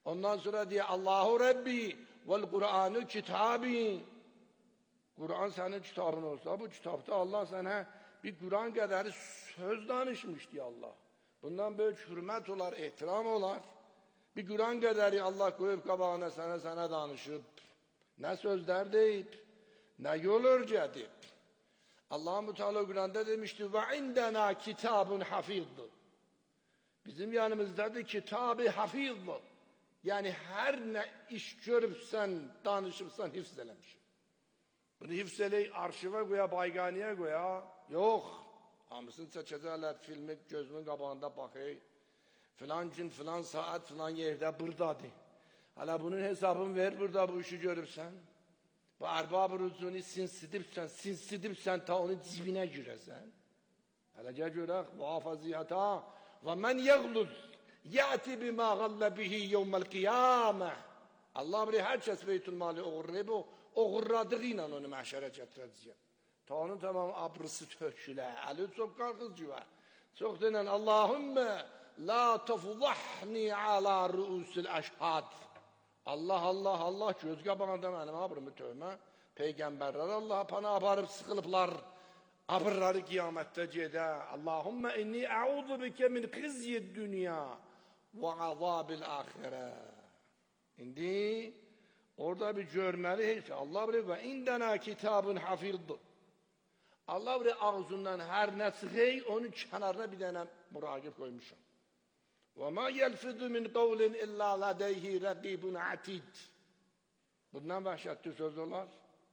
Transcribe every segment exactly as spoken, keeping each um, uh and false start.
Ondan sonra diye Allahu Rabbi vel Kur'anu kitabi. Kur'an senin kitabın olsa bu kitapta Allah sana bir Kur'an kadar söz danışmış diye Allah. Bundan böyle hürmet olar, ehtiram olar. Bir Kur'an kadar Allah koyup kabağına sana sana danışıp ne sözler deyip ne yol örcedip. Allah-u Teala Kur'an'da demişti ve indena kitabun hafizdu. Bizim yanımızda da kitab-ı hafizdu. Yani her ne iş görüpsen, danışıpsan hifzelemişim. Bunu hifzeley arşive koya, bayganiye koya. Yok. Hamısını çəkəcəklər, filmi gözümün qabağında bakay. Filan gün, filan saat, filan yerde buradadır. Hala bunun hesabını ver burada bu işi görüpsen. Bu erbab-ı rüzuni sinsidipsen, sinsidipsen ta onun cibine giresen. Hala gel görək, muhafaziyata ve men yeglul ya'ti bima galle bihi yevmel kıyameh. Allah bilir her kəs beytülmali oğurlayıb o oğurladığıyla onu məhşərə gətirəcək. Ta onun tamam abrısı tökülə, əli çox qalxızcı var. Çox denən Allahümme la tefzahni ala ruusil əşhad. Allah Allah Allah göz qabağında mənim abrımı tövmə. Peyğəmbərlər Allah'a pana aparıb sıxılıblar. Abırları qiyamətdə gedə. Allahümme inni a'udhu bike min xizyid dünya ve azabil ahirə. İndi orada bir görməli ki Allah bilir və indənə kitabun hafizdur. Allah bilir ağzından hər nə çıxey onun kənarına bir dənə muraqib qoymuşam. Və ma yelfidu min qavlin illa ladeyhi rəqibun atid. Bundan vəhşətli söz olar.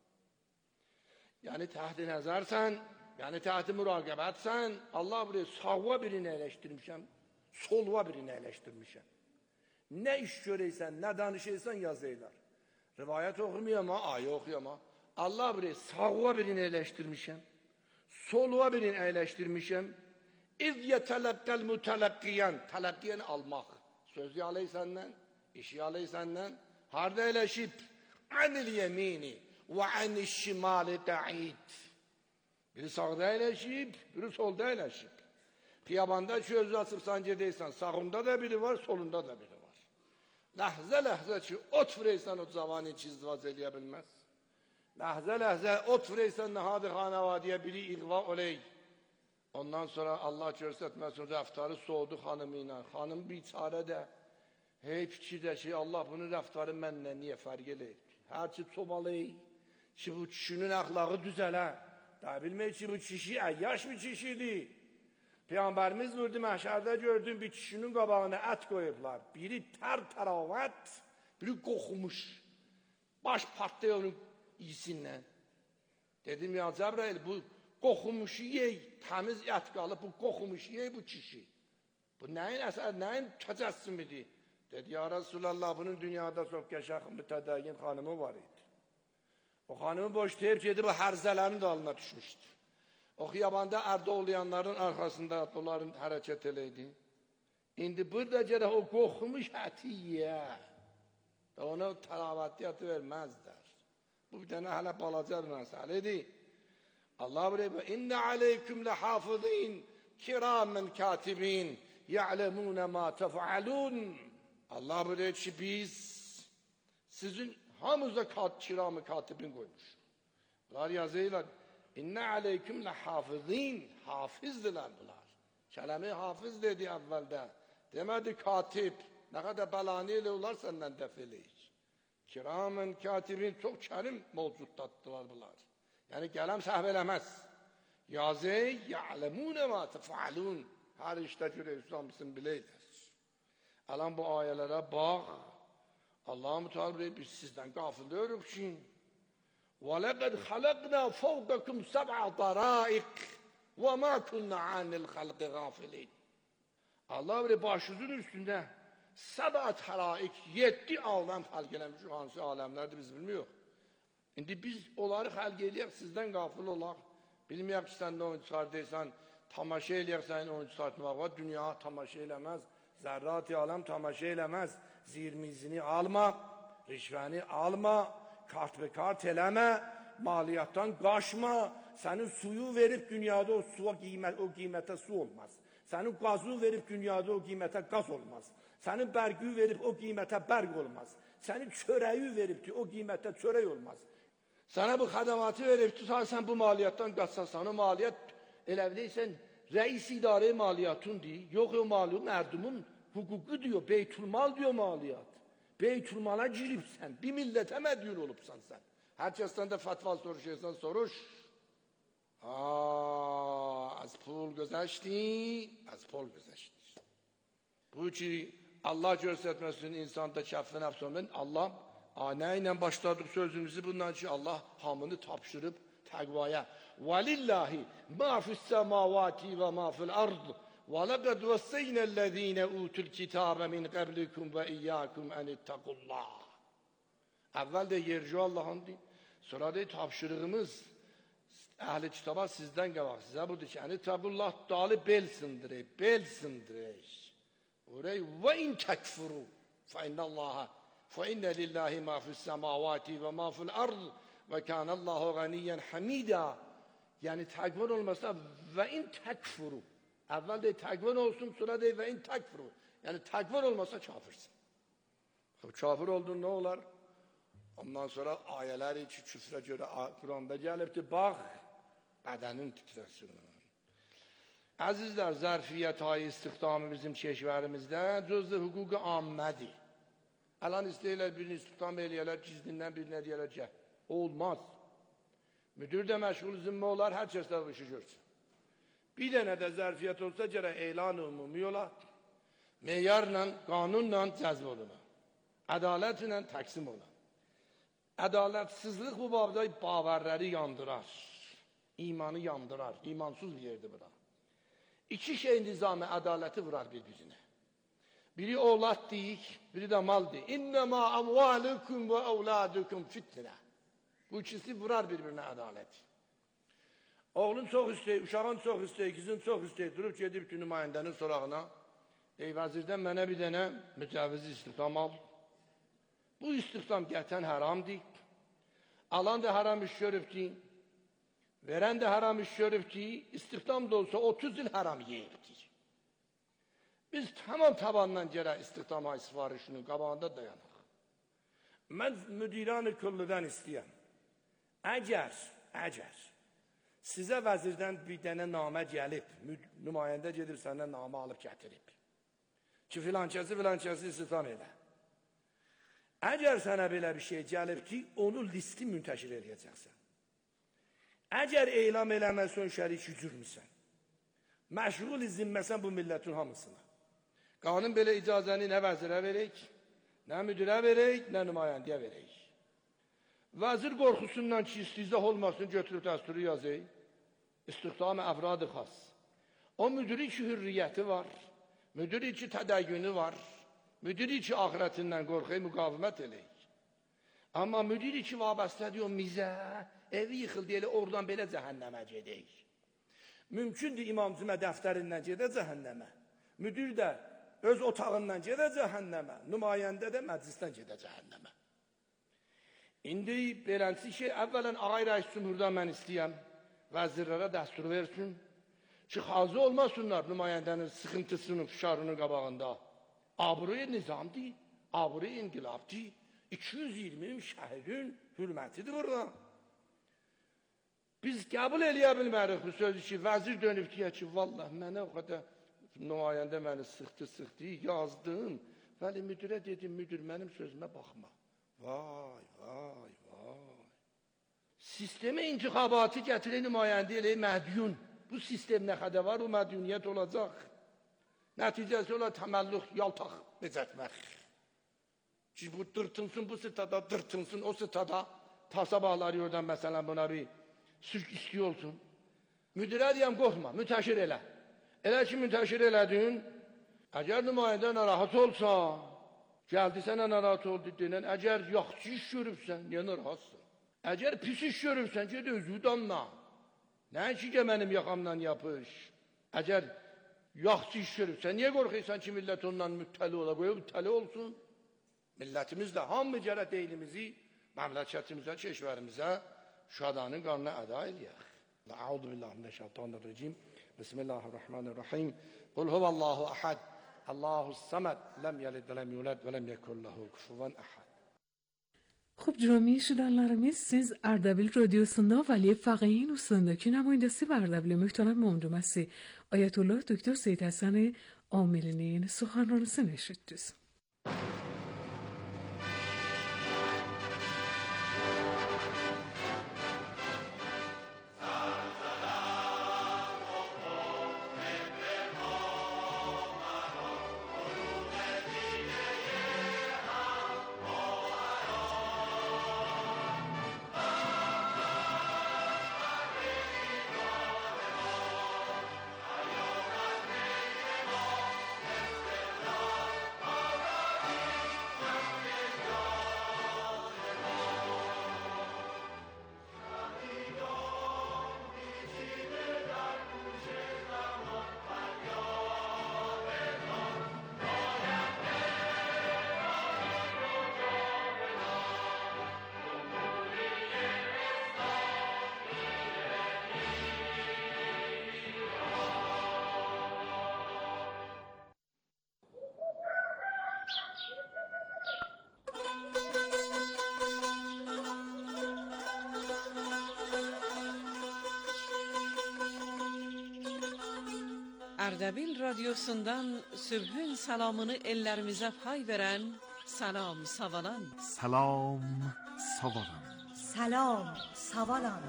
Yəni təhti nəzərsən, yəni təhti muraqibətsən, Allah bilir sağva birini əyləşdirmişəm, solva birini əyləşdirmişəm. Ne iş göreysen, ne danışıysan yazıylar. Rivayet okumayama, ayı okuyama. Allah bilir sağva birini eleştirmişim. Solva birini eleştirmişim. İz yetelekkel mütelekkiyen. Telekkiyen almak. Sözü aley senden, işi aley senden. Harda eleşip. Anil yemini ve anil şimali qa'id. Biri sağda eleşip, biri solda eleşip. Piyabanda sözü asıp sancıdaysan, sağında da biri var, solunda da biri var. Ləhzə ləhzə ki, ot vureysən o cavanı hiç izdivaz eləyə bilməz. Ləhzə ləhzə ot vureysən nəhadı xanavadiyə biri iğva oley. Ondan sonra Allah göstərməsin rəftarı soğudu xanımı ilə. Xanım biçarə də, hey fikir də ki, Allah bunun rəftarı mənlə niyə fərq eləyib? Hər ki, çobaley ki, bu kişinin əxlağı düzələ. Da bilmək ki, bu kişi əyyaş bir kişidir. Peygamberimiz vurdu məhşərdə gördüm bir kişinin qabağına ət qoyublar. Biri tər təravət, biri qoxumuş. Baş patlıyor onun iyisindən. Dedim ya Cəbrail bu qoxumuşu yey, təmiz ət qalıb bu qoxumuşu yey bu kişi. Bu nəyin əsər, nəyin təcəssümidir? Dedi ya Resulallah bunun dünyada çox qəşəq mütədəyin xanımı var idi. O xanımı boşlayıb gedib bu hərzələrin dalına düşmüşdü. O xiyabanda ərdə olayanların arxasında onların hərəkət eləydi. İndi burada gərək o qoxumuş əti yiyə. Ona təravətliyyatı verməzlər. Bu bir dənə hələ balaca bir məsələdir. Allah bilir, İnnə aleyküm ləhafizin kiramən katibin ya'lemunə ma tef'alun. Allah bilir ki biz sizin hamınıza kiramı katibin koymuş. Bunlar yazıyla İnne aleyküm lehafizin. Hafizdiler bunlar. Kelime hafız dedi evvelde. Demedi katip. Ne kadar belanıyla ular senden defeleyiz. Kiramen katibin çok kerim mevcuttattılar bunlar. Yani kelam sahvelemez. Yazey ya'lemune ma tef'alun. Her işte görüyorsun bizim bileyler. Alan bu ayelere bak. Allah-u Teala biz sizden gafil diyoruz ki وَلَقَدْ خَلَقْنَا فَوْقَكُمْ سَبْعَ طَرَائِقٍ وَمَا كُنَّا عَنِ الْخَلْقِ غَافِلِينَ. Allah bilir başınızın üstünde səbə təraik, yedi aləm xəlq eləmiş, hansı aləmlərdir biz bilmiyoruz. İndi biz onları xəlq eləyək, sizdən qafil olaq. Bilməyək ki, sən də oyuncu çıxardıysan, tamaşa eləyək sənin oyuncu çıxartmaq var, dünya tamaşa eləməz, zərrat-i aləm tamaşa eləməz, zirmizini alma, rişvəni alma, kart ve kart eləmə, maliyattan qaşma, sənin suyu verib dünyada o suya qiymət, o qiymətə su olmaz. Sənin qazı verib dünyada o qiymətə qaz olmaz. Sənin bərgüyü verib o qiymətə bərq olmaz. Sənin çörəyi veribdi, o qiymətə çörək olmaz. Sənə bu xədamatı veribdi, sən bu maliyyətdən qaçsasan, o maliyyət elə bilirsən, rəis idarə maliyyatındır. Yox, o maliyyat mərdumun hüququ diyor, beytülmal diyor maliyyat. Beytülmala giribsən, bir millətə mədiyun olubsan sən. Hər kəsdən də fətva soruşursan, soruş. Aa, az pul gözəşdi, az pul gözəşdi. Bu ki, Allah göstərməsin insanda kəffə nəfs olmayın. Allah anə ilə başladık sözümüzü bundan ki, Allah hamını tapşırıb təqvaya. وَلِلَّهِ مَا فِي السَّمَاوَاتِ وَمَا فِي الْأَرْضِ وَلَقَدْ وَصَّيْنَا الَّذ۪ينَ اُوتُوا الْكِتَابَ مِنْ قَبْلِكُمْ وَاِيَّاكُمْ اَنِ اتَّقُوا اللّٰهِ. Əvvəl də yerci Allah'ındır. Sonra da tapşırığımız əhl-i kitaba sizdən qabaq. Sizə budur ki, əni tabullah dalı bel sındırır, bel sındırır. Orayı və in təkfuru fə innəllaha fə innə lillahi ma fi's-səmavati və ma fi'l-ard və kânallahu ganiyyən hamidə. Yəni təqvən olmasa və in təkfuru. Əvvəl də təqvən olsun, sonra da və in təkfuru. Yəni təqvən olmasa kafirsin. Kafir oldun nə olar? Ondan sonra ayələri ki, küfrə görə Quranda gəlibdir, bax, bədənin titrəsin. Əzizlər, zərfiyyət ayı istihdamı bizim keşvərimizdə cüz-i hüquq-i ammədir. Əlan istəyirlər, birini istihdam eləyərlər, gizlindən birinə deyərlər ki, olmaz. Müdür də məşğul zimmə olar, hər kəs də bu işi görsün. Bir dənə də zərfiyyət olsa, gərək elan ümumi ola, meyarla, qanunla cəzb oluna, ədalətlə təqsim ola. Ədalətsizlik bu babda bağırları yandırar, imanı yandırar, imansız bir yerdir bura. İki şey nizamı ədaləti vurar bir-birinə. Biri oğlat deyik, biri də mal deyik. İnnəmə amvalukum və əvladukum fitnə. Bu ikisi vurar bir-birinə ədaləti. Oğlun çox istəyir, uşağın çox istəyir, kızın çox istəyir, durub gedib ki, nümayəndənin sorağına, ey vəzirdən mənə bir dənə mücəvizi istihdam al. Bu istihdam gətən haramdır. Alan da haram iş görübdür. Verən də haram iş görübdür. İstihdam da olsa otuz il haram yeyibdir. Biz tamam tabandan gərək istihdama sifarişinin qabağında dayanaq. Mən müdiran-ı küllüdən istəyəm. Əgər, əgər sizə vəzirdən bir dənə namə gəlib, nümayəndə gedib səndən namə alıb gətirib ki, filankəsi filankəsi istihdam edə. Əgər sənə belə bir şey gəlib ki, onu listi müntəşir edəcəksən. Əgər elam eləməsən şəriki cürmüsən, məşğul izinməsən bu millətin hamısına. Qanun belə icazəni nə vəzirə verək, nə müdirə verək, nə nümayəndəyə verək. Vəzir qorxusundan ki, istizah olmasın, götürüb dəsturu yazək. İstihdam-ı əfrad-ı xas. O müdiri ki, hürriyyəti var, müdiri ki, tədəyyünü var, müdiri ki, ahiretindən qorxuya müqavimət eləyik. Amma müdiri ki, vabəstədir o mizə, evi yıxıl deyil, oradan belə cəhənnəmə gedək. Mümkündür imamcımə dəftərindən gedə cəhənnəmə. Müdir də öz otağından gedə cəhənnəmə. Nümayəndə də məclisdən gedə cəhənnəmə. İndi beləncə şey, əvvələn ağay rəis cümhurdan mən istəyəm, vəzirlərə dəstur versin ki, xazı olmasınlar nümayəndənin sıxıntısının, fişarının qabağında. Abruy nizamdır, abruy inqilabdır. iki yüz iyirmi şəhərin hürmətidir burada. Biz qəbul eləyə bilmərik bu sözü ki, vəzir dönüb deyə ki, vallah, mənə o qədər nümayəndə məni sıxdı, sıxdı, yazdım. Vəli müdürə dedim, müdür, mənim sözümə baxma. Vay, vay, vay. Sistemə intixabatı gətirən nümayəndə elə mədyun. Bu sistem nə qədər var, o mədyuniyyət olacaq. Nəticəsi olar təməllüq, yaltaq bezətmək. Ki, bu dırtınsın, bu sırtada dırtınsın, o sırtada ta sabahları oradan məsələn buna bir sürk istiyor olsun. Müdirə deyəm, qorxma, müntəşir elə. Elə ki, müntəşir elədin, əgər nümayəndə narahat olsa, gəldi sənə narahat oldu denən, əgər yaxçı iş görübsən, niyə narahatsın? Əgər pis iş görübsən, ged özü danla. Nə ki, mənim yaxamdan yapış. Əgər yaxçı iş görübsən, niyə qorxuysan ki, millət ondan müttəli ola, qoyub müttəli olsun? Millətimiz də hamı gərək deynimizi, məmləkətimizə, keşvərimizə şadanın qanına əda eləyək. Əuzu billahi minəşşeytanirracim. Bismillahirrahmanirrahim. Qul huvallahu əhəd. الله الصمد لم yelid ve lem yulad ve lem yekun lehu kufuven ahad. Xo'p, jami shudallarimiz, siz Ardabil radiosunda Vali Faqih ustandagi namoyandasi va Ardabil muhtaram mamdumasi Oyatulloh Doktor Said Hasan Omilining suxanronisini eshitdingiz. Ardabil radyosundan sübhün salamını ellerimize pay veren Salam Savalan. Salam Savalan. Salam Savalan.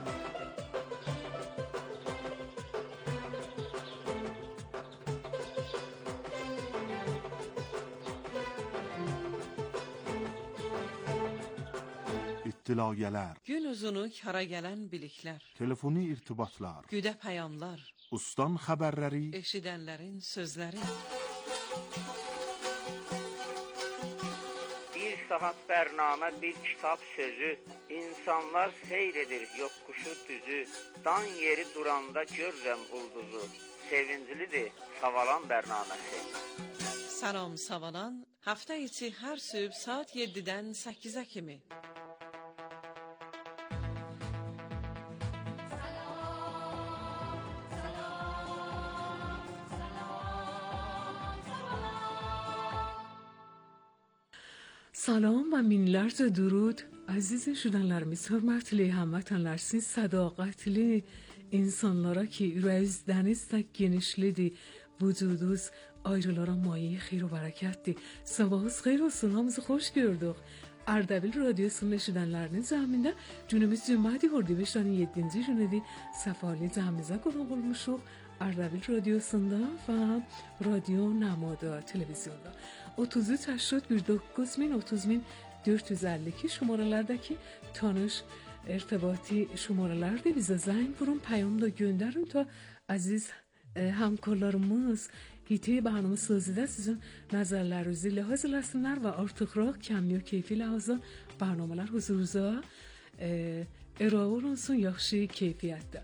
İttilayeler, Gün uzunu kara gelen bilikler, telefoni irtibatlar, güde peyamlar, ustan haberleri, eşidenlerin sözleri. Bir saat bername, bir kitap sözü, insanlar seyredir yokkuşu düzü, dan yeri duranda görürəm ulduzu, sevinclidir Savalan bernamesi. Salam Savalan, hafta içi her sübh saat yediden sekize kimi. سلام و minlərcə durud, əziz eşidənlərimiz, hörmətli həmvətənlərsiz, sədaqətli insanlara ki, ürəyiz dəniz tək genişlidir, vücudunuz ayrılara maye xeyr və bərəkətdir. Sabahınız xeyir olsun, hamınızı xoş gördük. Ardabil radyosunun eşidənlərinin cəmində günümüz cümlədir, Ordubadın yeddinci günüdür. Səfalı cəmimizə qonaq olmuşuq Ardabil radyosunda və radyo Namada televizyonda. otuz üç هشتاد bir dokuz min otuz min dörd yüz əlli iki şumarələrdəki tanış irtibati şumarələrdə bizə zəng vurun, pəyam da göndərin ta əziz e, həmkarlarımız hiti barnamı sözüdə sizin nəzərlərinizi ləhaz eləsinlər və artıqraq kəmli və keyfi ləhazı barnamalar huzurunuza e, ərə olunsun yaxşı keyfiyyətdə.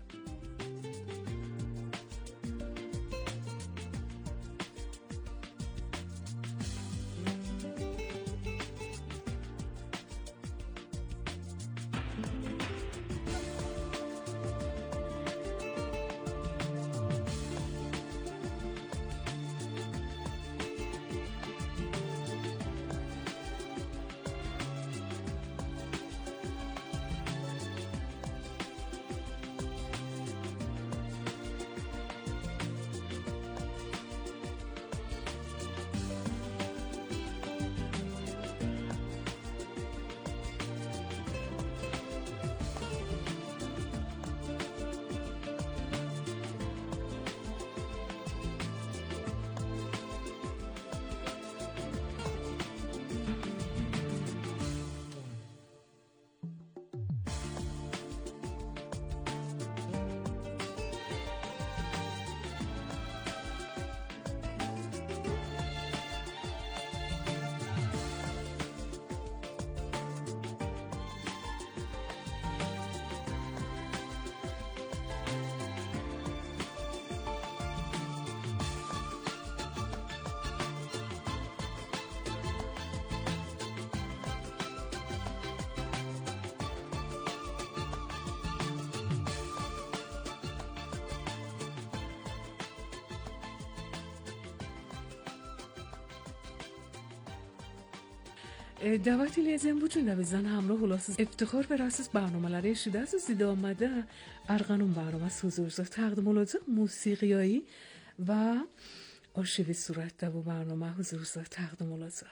Davati lezem butun da bizden hamroh olasız iftihar ve rasız barnameleri eşidas zidamede Arganun barnames huzurda taqdim olacak موسیقیایی و arşivi suratda bu barname huzurda taqdim olacak.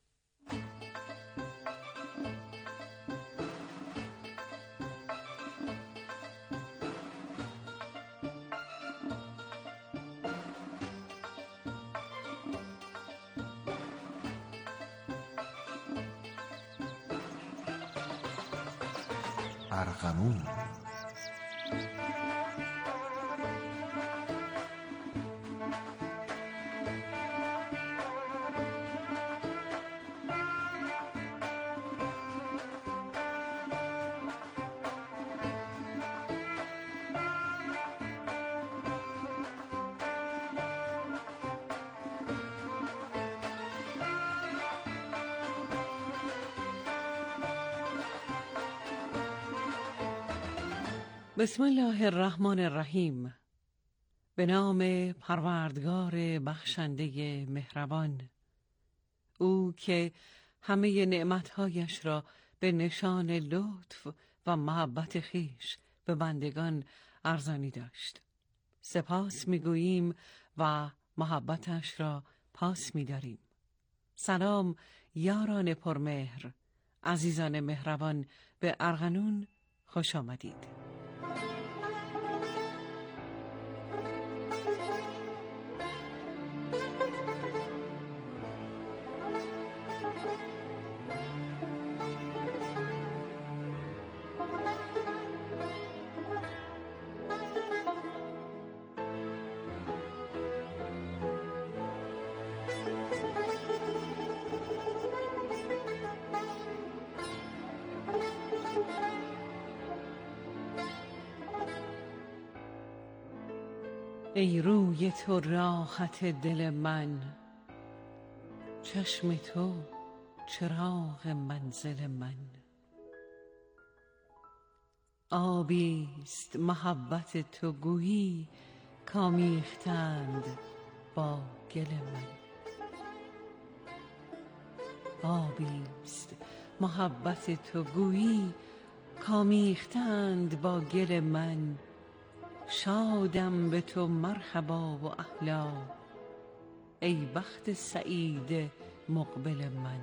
ارغنون. بسم الله الرحمن الرحیم. به نام پروردگار بخشنده مهربان، او که همه نعمتهایش را به نشان لطف و محبت خویش به بندگان ارزانی داشت. سپاس میگوییم و محبتش را پاس می‌داریم. سلام یاران پرمهر، عزیزان مهربان، به ارغنون خوش آمدید. ای روی تو راحت دل من، چشم تو چراغ منزل من. آبیست محبت تو گویی کامیختند با گل من. آبیست محبت تو گویی کامیختند با گل من. شادم به تو مرحبا و اهلا، ای بخت سعید مقبل من.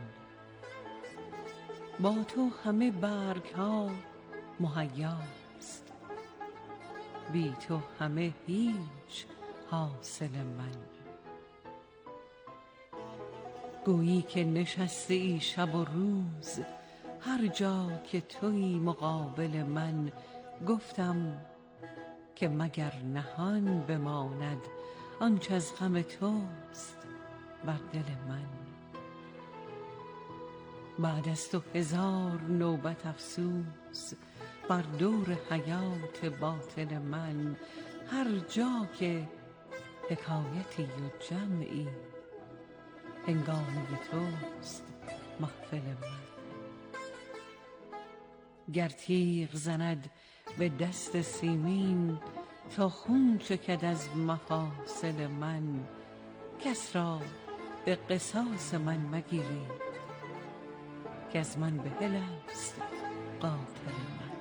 با تو همه برگ ها مهیاست، بی تو همه هیچ حاصل من. گویی که نشسته ای شب و روز، هر جا که تویی مقابل من. گفتم که مگر نهان بماند آنچه از غم توست بر دل من. بعد از تو هزار نوبت افسوس بر دور حیات باطن من. هر جا که حکایتی و جمعی، هنگام توست محفل من. گر تیغ زند به دست سیمین، تا خون چکد از مفاصل من. کس را به قصاص من مگیرید، که از من بحل است قاتل من.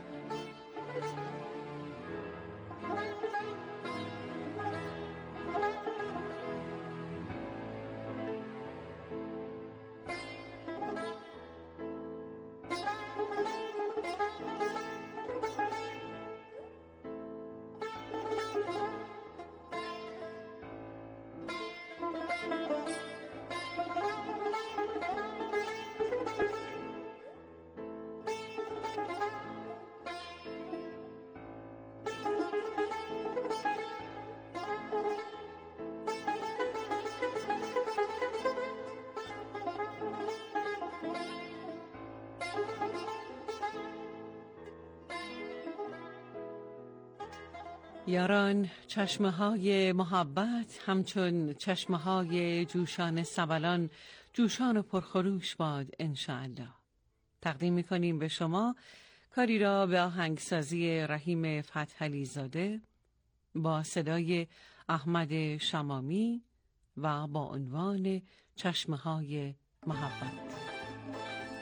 یاران، چشمه های محبت همچون چشمه های جوشان سبلان جوشان و پرخروش باد انشاءالله. تقدیم میکنیم به شما کاری را به آهنگسازی رحیم فتحعلی زاده با صدای احمد شمامی و با عنوان چشمه های محبت.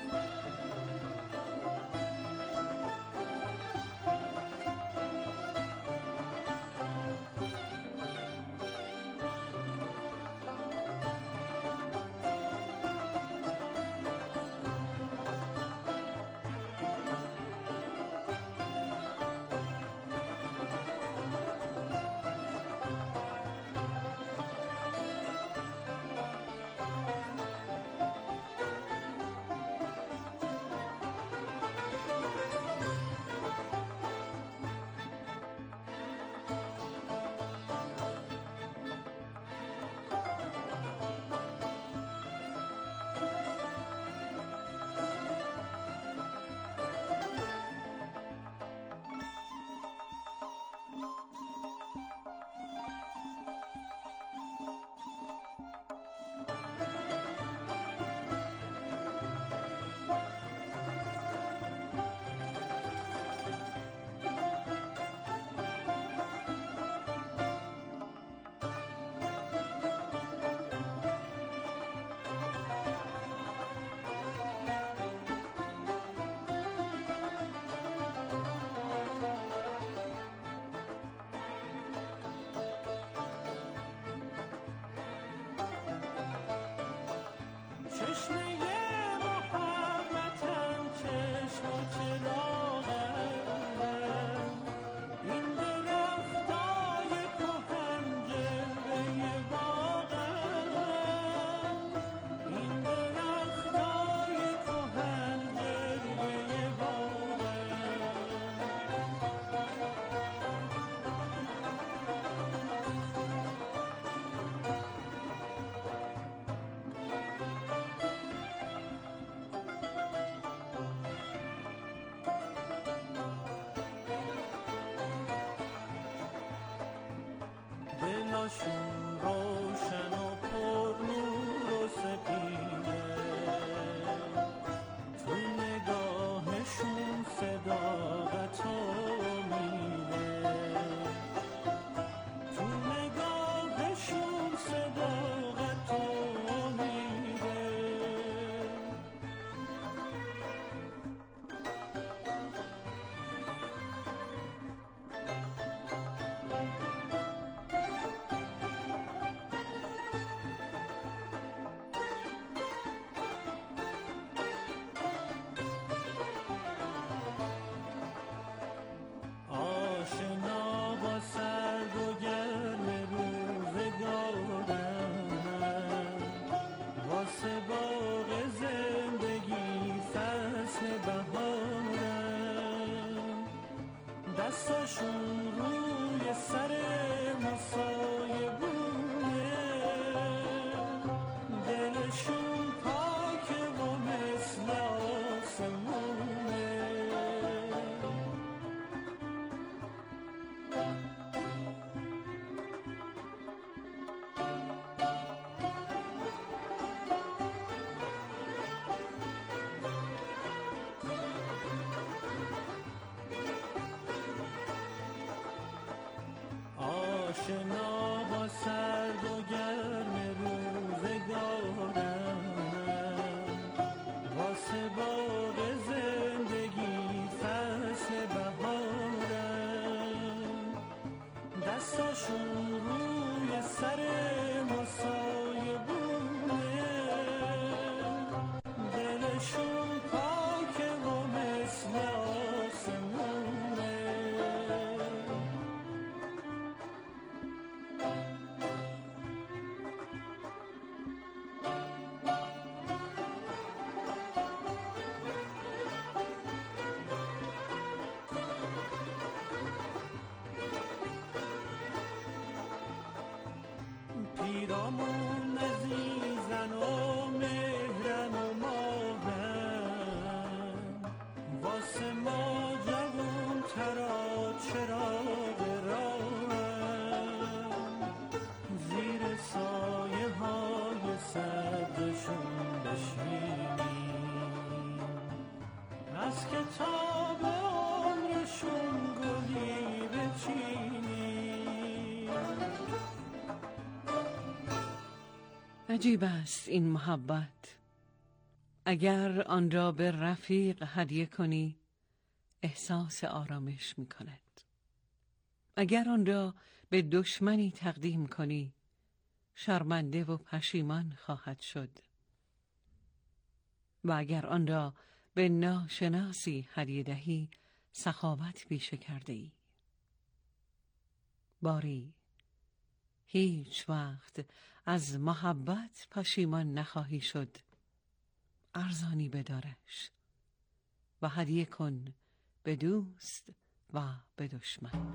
آشنا با سرد و گرم روزگارم، واسه باغ زندگی فصل بهارم، دستاشون روی سر مسای بونه، دلشون پاکه و مثل آسمونه. پیرامون عزیزن و مهرن و ماهن، واسه ما جوون ترا چراغ راهن، زیر سایه های سردشون بشینیم، از کتاب عمرشون گلی بچینیم. عجیب است این محبت. اگر آن را به رفیق هدیه کنی احساس آرامش می کند. اگر آن را به دشمنی تقدیم کنی شرمنده و پشیمان خواهد شد. و اگر آن را به ناشناسی هدیه دهی سخاوت پیشه کرده ای. باری هیچ وقت از محبت پشیمان نخواهی شد. ارزانی بدارش و هدیه کن به دوست و به دشمن.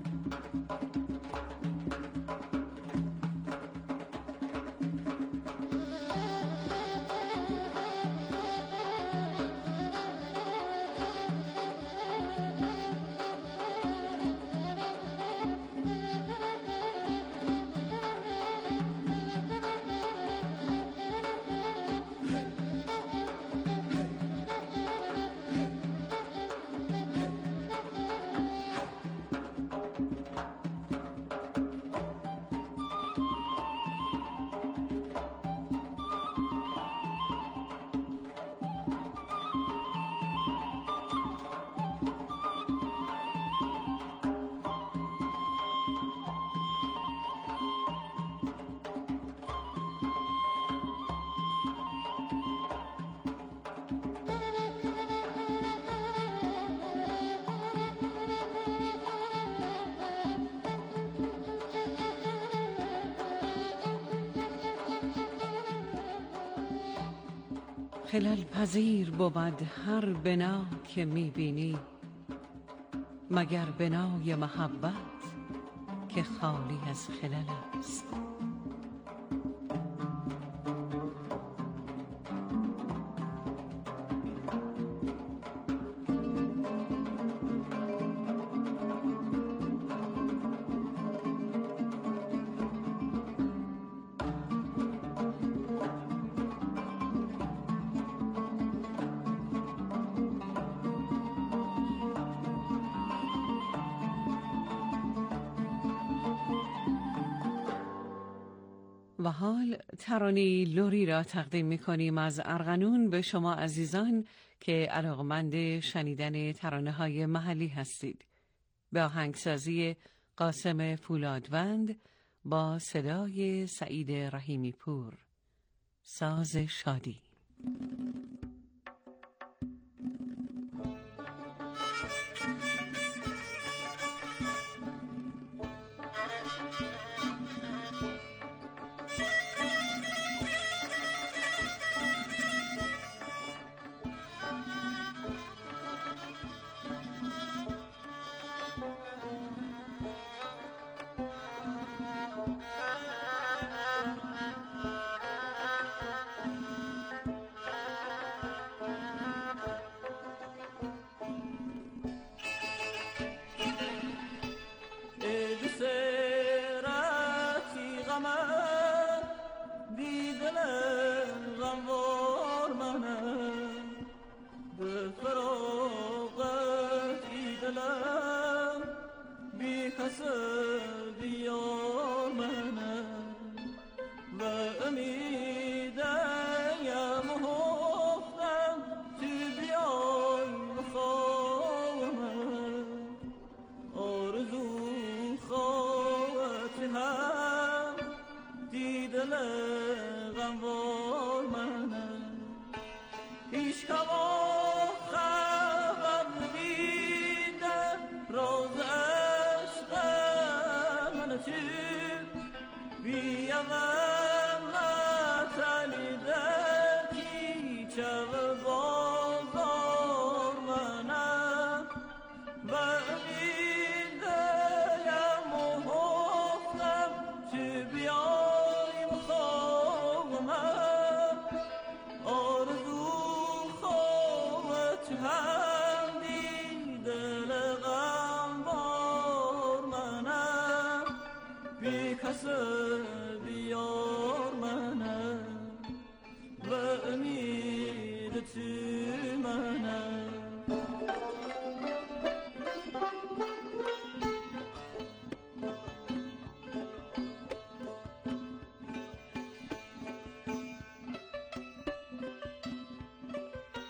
خلل پذیر بود هر بنا که میبینی، مگر بنای محبت که خالی از خلل است. و حال ترانه لوری را تقدیم می کنیم از ارغنون به شما عزیزان که علاقمند شنیدن ترانه های محلی هستید. به آهنگسازی قاسم فولادوند با صدای سعید رحیمی پور. ساز شادی. نفس بیار منم و امید تو منم